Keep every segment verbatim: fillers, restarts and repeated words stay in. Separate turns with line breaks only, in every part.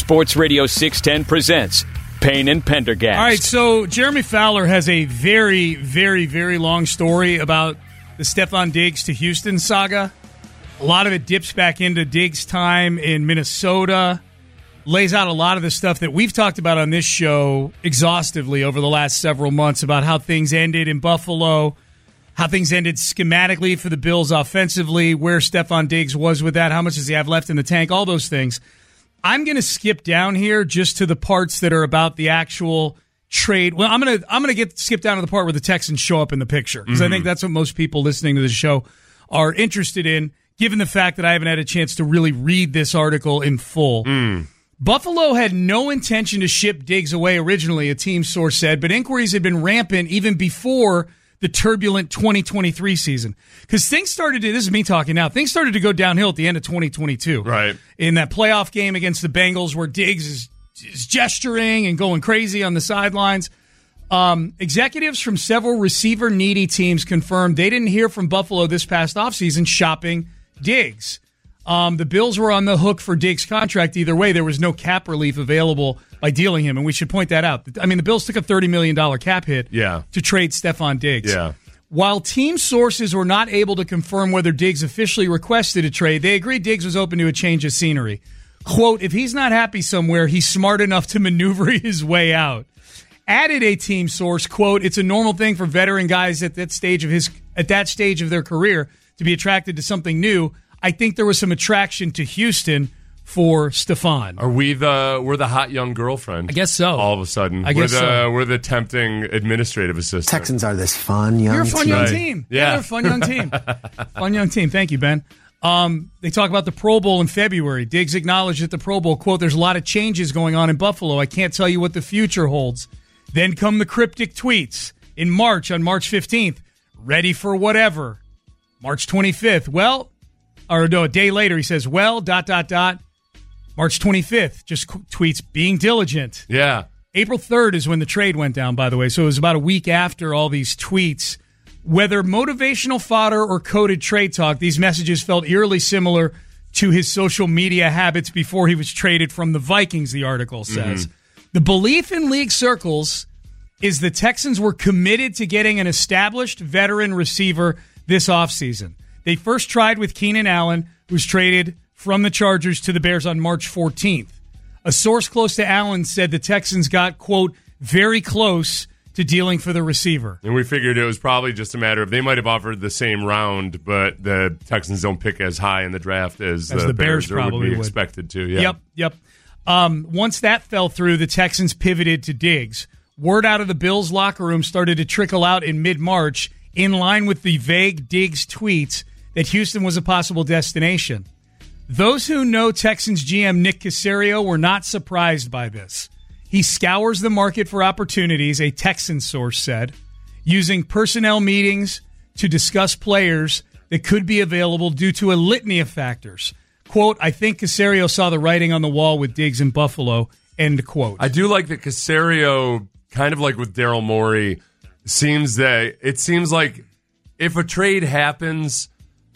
Sports Radio six ten presents Payne and Pendergast.
All right, so Jeremy Fowler has a very, very, very long story about the Stephon Diggs to Houston saga. A lot of it dips back into Diggs' time in Minnesota, lays out a lot of the stuff that we've talked about on this show exhaustively over the last several months about how things ended in Buffalo, how things ended schematically for the Bills offensively, where Stephon Diggs was with that, how much does he have left in the tank, all those things. I'm going to skip down here just to the parts that are about the actual trade. Well, I'm going to I'm going to get skip down to the part where the Texans show up in the picture because mm-hmm. I think that's what most people listening to the show are interested in, given the fact that I haven't had a chance to really read this article in full.
Mm.
Buffalo had no intention to ship Diggs away originally, a team source said, but inquiries had been rampant even before the turbulent twenty twenty-three season. Because things started to, this is me talking now, things started to go downhill at the end of twenty twenty-two.
Right.
In that playoff game against the Bengals where Diggs is, is gesturing and going crazy on the sidelines. Um, executives from several receiver-needy teams confirmed they didn't hear from Buffalo this past offseason shopping Diggs. Um, the Bills were on the hook for Diggs' contract either way. There was no cap relief available by dealing him, and we should point that out. I mean, the Bills took a thirty million dollars cap hit
yeah.
to trade Stephon Diggs.
Yeah.
While team sources were not able to confirm whether Diggs officially requested a trade, they agreed Diggs was open to a change of scenery. Quote, if he's not happy somewhere, he's smart enough to maneuver his way out. Added a team source, quote, it's a normal thing for veteran guys at that stage of his at that stage of their career to be attracted to something new. I think there was some attraction to Houston for Stephon.
Are we the we're the hot young girlfriend?
I guess so.
All of a sudden,
I
we're
guess
the
so.
we're the tempting administrative assistant.
Texans are this fun young.
You're a fun
team.
young
Right.
team.
Yeah.
They're a fun young team. Fun young team. Thank you, Ben. Um, they talk about the Pro Bowl in February. Diggs acknowledged at the Pro Bowl, quote, there's a lot of changes going on in Buffalo. I can't tell you what the future holds. Then come the cryptic tweets. In March, on March fifteenth, ready for whatever. March twenty-fifth, well, or no, a day later, he says, well, dot, dot, dot. March twenty-fifth, just qu- tweets, being diligent.
Yeah.
April third is when the trade went down, by the way. So it was about a week after all these tweets. Whether motivational fodder or coded trade talk, these messages felt eerily similar to his social media habits before he was traded from the Vikings, the article says. Mm-hmm. The belief in league circles is the Texans were committed to getting an established veteran receiver this offseason. They first tried with Keenan Allen, who was traded from the Chargers to the Bears on March fourteenth. A source close to Allen said the Texans got, quote, very close to dealing for the receiver.
And we figured it was probably just a matter of they might have offered the same round, but the Texans don't pick as high in the draft as,
as
the,
the Bears,
Bears
probably
would be
would.
expected to. Yeah.
Yep, yep. Um, once that fell through, the Texans pivoted to Diggs. Word out of the Bills' locker room started to trickle out in mid-March, in line with the vague Diggs tweets that Houston was a possible destination. Those who know Texans G M Nick Caserio were not surprised by this. He scours the market for opportunities, a Texan source said, using personnel meetings to discuss players that could be available due to a litany of factors. Quote, I think Caserio saw the writing on the wall with Diggs in Buffalo, end quote.
I do like that Caserio, kind of like with Daryl Morey, seems that it seems like if a trade happens,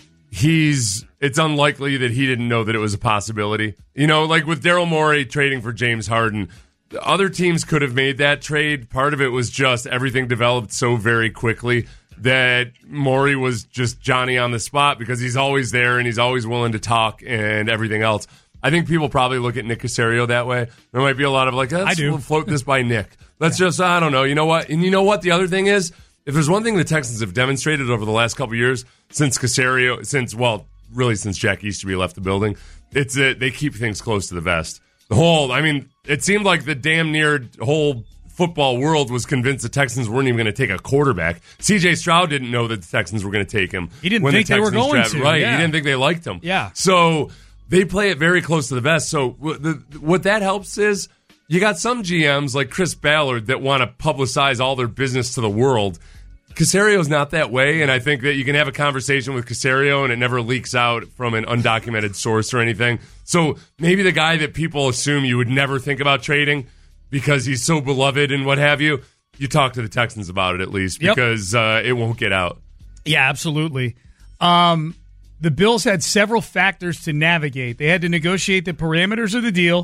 he's it's unlikely that he didn't know that it was a possibility. You know, like with Daryl Morey trading for James Harden, other teams could have made that trade. Part of it was just everything developed so very quickly that Morey was just Johnny on the spot because he's always there and he's always willing to talk and everything else. I think people probably look at Nick Caserio that way. There might be a lot of like, let's
I do.
float this by Nick. Let's yeah. just, I don't know. You know what? And you know what? The other thing is, if there's one thing the Texans have demonstrated over the last couple of years, since Caserio, since, well, really since Jack Easterby left the building, it's that they keep things close to the vest. The whole, I mean, it seemed like the damn near whole football world was convinced the Texans weren't even going to take a quarterback. C J Stroud didn't know that the Texans were going to take him.
He didn't
when
think
the
they were
Texans
going
drafted.
to.
Right,
yeah.
he didn't think they liked him.
Yeah.
So they play it very close to the vest. So the, what that helps is you got some G Ms like Chris Ballard that want to publicize all their business to the world. Caserio's not that way, and I think that you can have a conversation with Caserio and it never leaks out from an undocumented source or anything. So maybe the guy that people assume you would never think about trading because he's so beloved and what have you, you talk to the Texans about it at least because yep. uh, it won't get out.
Yeah, absolutely. Um, the Bills had several factors to navigate. They had to negotiate the parameters of the deal,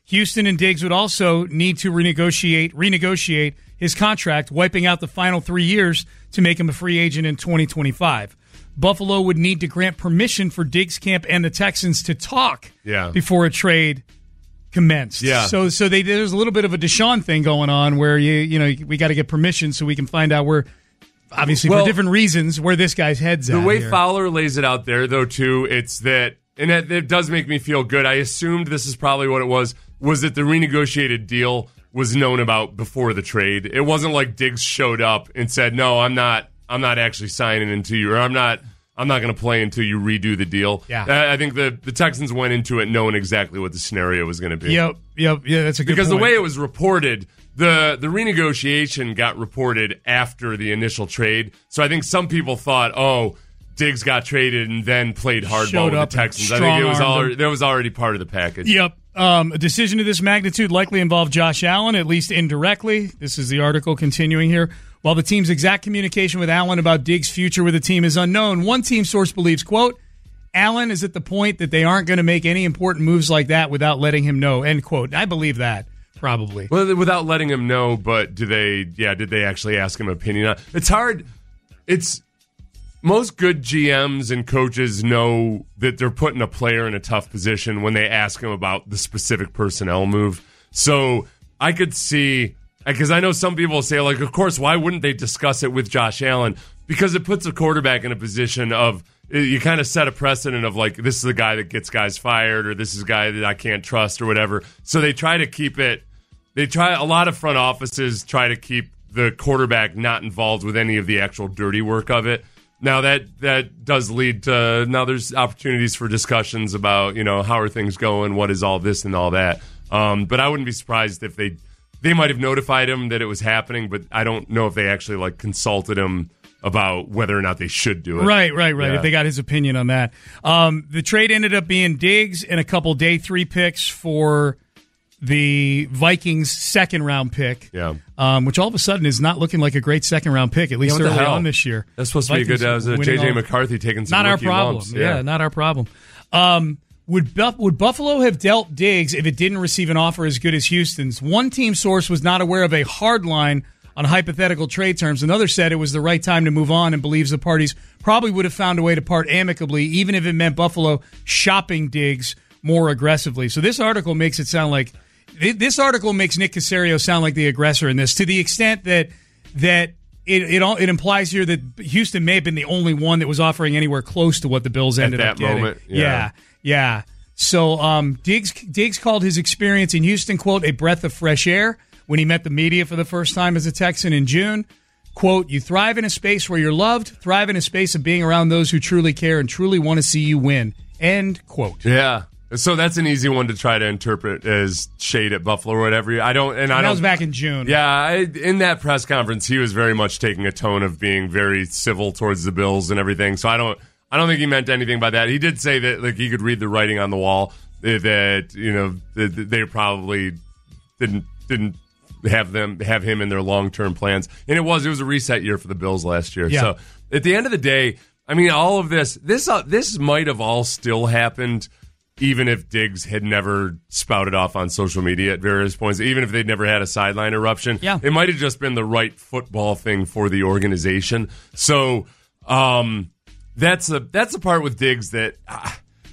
Houston and Diggs would also need to renegotiate renegotiate his contract, wiping out the final three years to make him a free agent in twenty twenty-five. Buffalo would need to grant permission for Diggs camp and the Texans to talk
yeah.
before a trade commenced.
Yeah.
So so they, there's a little bit of a Deshaun thing going on where you you know we got to get permission so we can find out where, obviously
well,
for different reasons, where this guy's head's
the
at.
The way
here.
Fowler lays it out there, though, too, it's that, and it, it does make me feel good. I assumed this is probably what it was, was that the renegotiated deal was known about before the trade. It wasn't like Diggs showed up and said, "No, I'm not. I'm not actually signing until you, or I'm not. I'm not going to play until you redo the deal."
Yeah,
I, I think the the Texans went into it knowing exactly what the scenario was going to be.
Yep, yep, yeah. That's a good
because
point.
the way it was reported, the the renegotiation got reported after the initial trade. So I think some people thought, "Oh, Diggs got traded and then played hardball
Showed
with
up
the Texans." I think it was already, that was already part of the package.
Yep. Um, a decision of this magnitude likely involved Josh Allen, at least indirectly. This is the article continuing here. While the team's exact communication with Allen about Diggs' future with the team is unknown, one team source believes, quote, Allen is at the point that they aren't going to make any important moves like that without letting him know, end quote. I believe that, probably.
Well, without letting him know, but do they, yeah, did they actually ask him opinion on? It's hard. It's, most good G Ms and coaches know that they're putting a player in a tough position when they ask him about the specific personnel move. So I could see, because I know some people say, like, of course, why wouldn't they discuss it with Josh Allen? Because it puts a quarterback in a position of, you kind of set a precedent of, like, this is the guy that gets guys fired, or this is a guy that I can't trust, or whatever. So they try to keep it, they try, a lot of front offices try to keep the quarterback not involved with any of the actual dirty work of it. Now, that that does lead to, now there's opportunities for discussions about, you know, how are things going, what is all this and all that. Um, but I wouldn't be surprised if they, they might have notified him that it was happening, but I don't know if they actually, like, consulted him about whether or not they should do it.
Right, right, right.
Yeah.
If they got his opinion on that. Um, the trade ended up being Diggs and a couple day three picks for the Vikings' second round pick.
Yeah.
Um, which all of a sudden is not looking like a great second round pick, at least
yeah,
early
hell?
on this year.
That's supposed to be a
Vikings
good, that was a J J McCarthy taking some
Not our
rookie
problem.
lumps.
Yeah. yeah, not our problem. Um, would, Buff- would Buffalo have dealt Diggs if it didn't receive an offer as good as Houston's? One team source was not aware of a hard line on hypothetical trade terms. Another said it was the right time to move on and believes the parties probably would have found a way to part amicably, even if it meant Buffalo shopping Diggs more aggressively. So this article makes it sound like this article makes Nick Caserio sound like the aggressor in this, to the extent that that it it, all, it implies here that Houston may have been the only one that was offering anywhere close to what the Bills ended
At
up
that
getting.
moment, yeah.
yeah, yeah. So um, Diggs Diggs called his experience in Houston, quote, a breath of fresh air when he met the media for the first time as a Texan in June. Quote, you thrive in a space where you're loved, thrive in a space of being around those who truly care and truly want to see you win. End quote.
Yeah. So that's an easy one to try to interpret as shade at Buffalo or whatever. I don't, and, and I
that
don't.
was back in June.
Yeah, I, in that press conference, he was very much taking a tone of being very civil towards the Bills and everything. So I don't, I don't think he meant anything by that. He did say that, like, he could read the writing on the wall, that, you know, that they probably didn't didn't have them have him in their long term plans. And it was it was a reset year for the Bills last year.
Yeah.
So at the end of the day, I mean, all of this this uh, this might have all still happened, even if Diggs had never spouted off on social media at various points, even if they'd never had a sideline eruption.
Yeah.
It might have just been the right football thing for the organization. So um, that's a that's a part with Diggs that uh,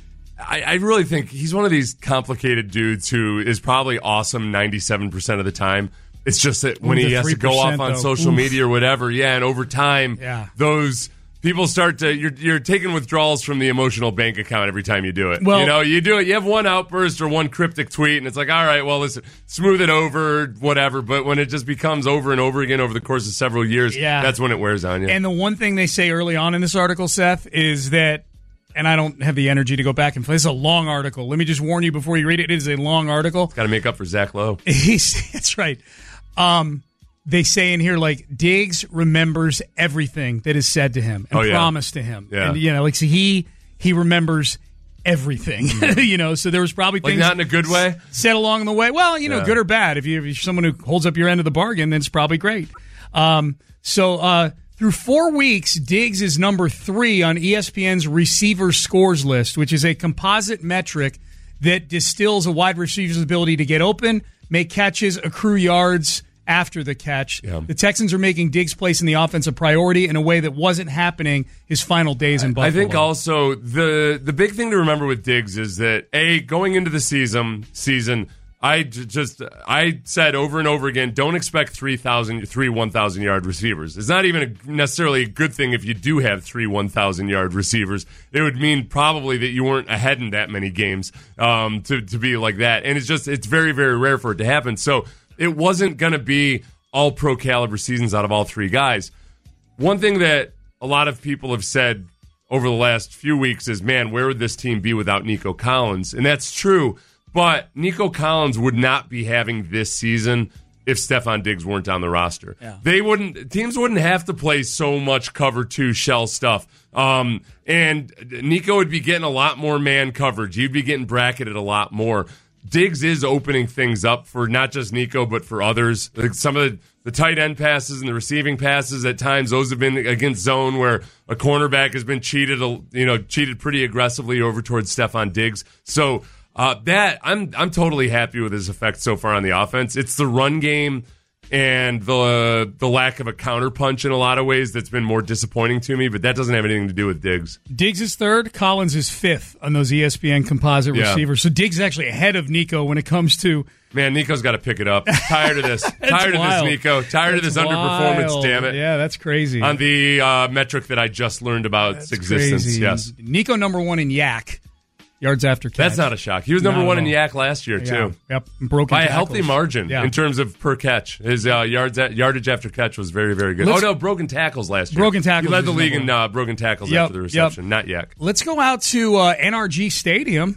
I, I really think he's one of these complicated dudes who is probably awesome ninety-seven percent of the time. It's just that when
Ooh,
he has to go off on
though.
social
Oof.
media or whatever, yeah, and over time,
Yeah.
those people start to you're you're taking withdrawals from the emotional bank account every time you do it.
Well-
you know, you do it. You have one outburst or one cryptic tweet, and it's like, all right, well, listen, smooth it over, whatever. But when it just becomes over and over again over the course of several years,
Yeah.
that's when it wears on you.
And the one thing they say early on in this article, Seth, is that, and I don't have the energy to go back and play. This is a long article. Let me just warn you before you read it. It is a long article.
Got to make up for Zach Lowe.
He's, that's right. Um, they say in here, like, Diggs remembers everything that is said to him and
Oh, yeah.
promised to him.
Yeah.
And, you know, like, so he he remembers everything, you know, so there was probably
Like,
things
not in a good way?
said along the way. Well, you know,
Yeah.
good or bad. If, you, if you're someone who holds up your end of the bargain, then it's probably great. Um, so uh, through four weeks, Diggs is number three on E S P N's receiver scores list, which is a composite metric that distills a wide receiver's ability to get open, make catches, accrue yards after the catch. Yeah. The Texans are making Diggs' place in the offense a priority in a way that wasn't happening his final days in Buffalo.
I think also the the big thing to remember with Diggs is that, A, going into the season, season I just I said over and over again, don't expect three thousand, three one thousand yard receivers. It's not even a, necessarily a good thing if you do have three one thousand yard receivers. It would mean probably that you weren't ahead in that many games um, to to be like that, and it's just it's very very rare for it to happen. So it wasn't going to be all pro caliber seasons out of all three guys. One thing that a lot of people have said over the last few weeks is, man, where would this team be without Nico Collins? And that's true. But Nico Collins would not be having this season if Stefon Diggs weren't on the roster. Yeah. They wouldn't. Teams wouldn't have to play so much cover two shell stuff. Um, and Nico would be getting a lot more man coverage. You'd be getting bracketed a lot more. Diggs is opening things up for not just Nico, but for others. Like some of the, the tight end passes and the receiving passes at times, those have been against zone where a cornerback has been cheated, you know, cheated pretty aggressively over towards Stefon Diggs. So. Uh, that I'm I'm totally happy with his effect so far on the offense. It's the run game and the the lack of a counterpunch in a lot of ways that's been more disappointing to me, but that doesn't have anything to do with Diggs.
Diggs is third, Collins is fifth on those E S P N composite yeah. receivers. So Diggs is actually ahead of Nico when it comes to...
Man, Nico's got to pick it up. Tired of this. Tired wild. of this, Nico. Tired
that's
of this
wild.
underperformance, damn it.
Yeah, that's crazy.
On the uh, metric that I just learned about
that's
its existence,
crazy.
yes.
Nico number one in Yak. Yards after catch.
That's not a shock. He was number
not
one in Yak last year,
yeah.
too.
Yep. Broken
By
tackles.
a healthy margin
yeah.
in terms of per catch. His uh, yards at, yardage after catch was very, very good.
Let's,
oh, no, broken tackles last year.
Broken tackles.
He led the league in uh, broken tackles
yep.
after the reception,
yep.
not Yak.
Let's go out to uh, N R G Stadium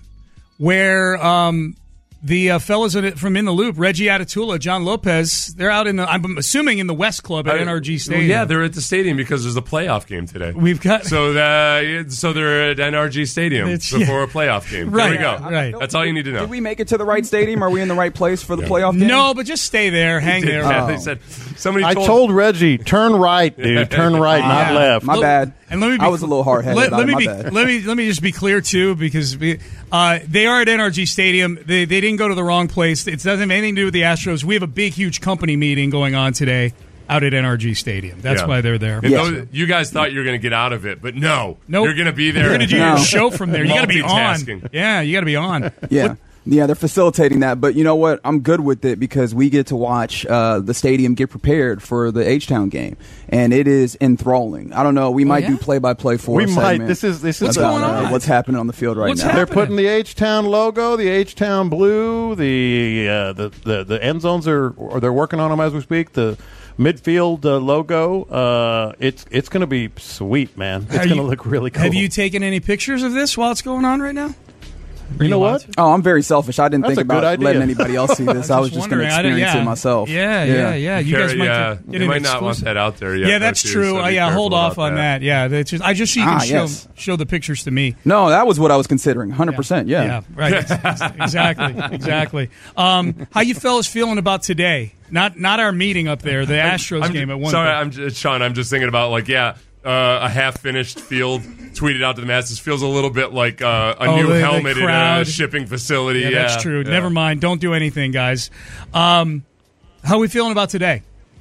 where um, the uh, fellas from In the Loop, Reggie Atatula, John Lopez, they're out in the, I'm assuming in the West Club at I, N R G Stadium.
Well, yeah, they're at the stadium because there's a playoff game today.
We've got
So the, so they're at N R G Stadium
It's-
before a playoff game.
Right,
There we go.
right.
That's all you need to know.
Did we make it to the right stadium? Are we in the right place for the playoff game?
No, but just stay there, hang
Did-
there.
yeah,
Oh.
They said somebody
I
told,
told Reggie, turn right, dude. Turn right, not
Yeah.
left.
My
Let-
bad.
And let me be,
I was a little hard-headed
Let,
about
let
it.
me
My
be,
bad.
let me let me just be clear too, because we, uh, they are at N R G Stadium. They they didn't go to the wrong place. It doesn't have anything to do with the Astros. We have a big, huge company meeting going on today out at N R G Stadium. That's
Yeah.
why they're there.
And
Yeah.
those- you guys thought you were going to get out of it, but no.
Nope.
You're going to be there.
You're going to do
No.
your show from there. You got to be on.
Multitasking.
Yeah, you got to be on.
Yeah. Yeah, they're facilitating that. But you know what? I'm good with it because we get to watch uh, the stadium get prepared for the H-Town game. And it is enthralling. I don't know. We might
yeah?
do play-by-play for
We
a
might.
segment
This is this is
What's
about,
going on?
Uh, what's happening on the field right
What's
now.
happening?
They're putting the H-Town logo, the H-Town blue, the uh, the, the the end zones are or they're working on them as we speak. The midfield uh, logo, uh, it's it's going to be sweet, man. It's
Have
going to
you-
look really cool.
Have you taken any pictures of this while it's going on right now?
You know what?
Oh, I'm very selfish. I didn't
That's
think
a good
about
idea.
letting anybody else see this. I was just going to
wondering. I didn't-
experience
yeah.
it myself.
Yeah, yeah, yeah. You guys
Carrie,
might
yeah,
get
you
an
might not want
exclusive.
that out there yet.
Yeah,
though,
that's
too,
true.
so
Uh,
be
yeah, hold
careful
off
about
on that.
that.
Yeah, that's just, I just so you can
Ah,
show
yes.
show the pictures to me.
No, that was what I was considering. one hundred percent, yeah.
Yeah, right. exactly, exactly. Um, how you fellas feeling about today? Not not our meeting up there, the Astros
I'm
game at one.
Sorry, I'm just, Sean. I'm just thinking about like yeah, uh, a half-finished field tweeted out to the masses feels a little bit like uh, a
Oh,
new
the- the
helmet in a
crowd.
shipping facility.
yeah,
Yeah,
that's true.
yeah.
Never mind. Don't do anything, guys. Um, how are we feeling about today?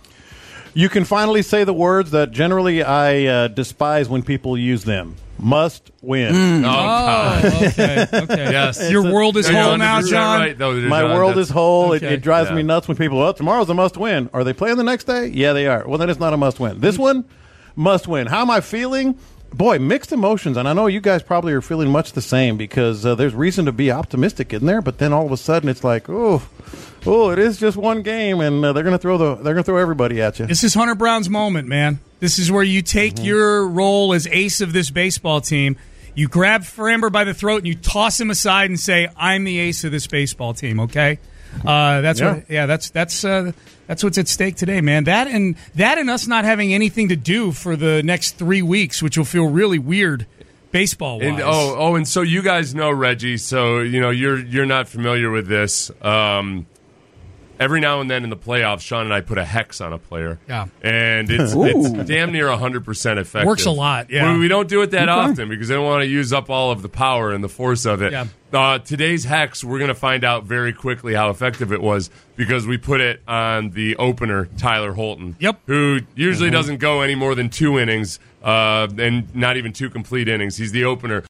You can finally say the words that generally I uh, despise when people use them. Must win.
Oh, God.
Oh, okay, okay.
Yes.
Your world is
You're
whole
one hundred
now,
percent
John.
Right, though,
My
John.
world
That's-
is whole. It,
okay.
it drives
Yeah.
me nuts when people, well, tomorrow's a must win. Are they playing the next day? Yeah, they are. Well, then it's not a must win. This one, must win. How am I feeling? Boy, mixed emotions. And I know you guys probably are feeling much the same because uh, there's reason to be optimistic in there. But then all of a sudden it's like, oh, oh, it is just one game, and uh, they're going to throw the they're going to throw everybody at you.
This is Hunter Brown's moment, man. This is where you take
Mm-hmm.
your role as ace of this baseball team. You grab Framber by the throat and you toss him aside and say, "I'm the ace of this baseball team." Okay, uh, that's
Yeah.
what. Yeah, that's that's uh, that's what's at stake today, man. That and that and us not having anything to do for the next three weeks, which will feel really weird, baseball wise.
And, oh, oh, and so you guys know Reggie. So you know you're you're not familiar with this. Um, every now and then in the playoffs, Sean and I put a hex on a player.
Yeah.
And it's, it's damn near one hundred percent effective.
Works a lot, yeah.
We, we don't do it that
Okay.
often because I don't want to use up all of the power and the force of it.
Yeah.
Uh, today's hex, we're going to find out very quickly how effective it was because we put it on the opener, Tyler Holton.
Yep.
Who usually doesn't go any more than two innings uh, and not even two complete innings. He's the opener.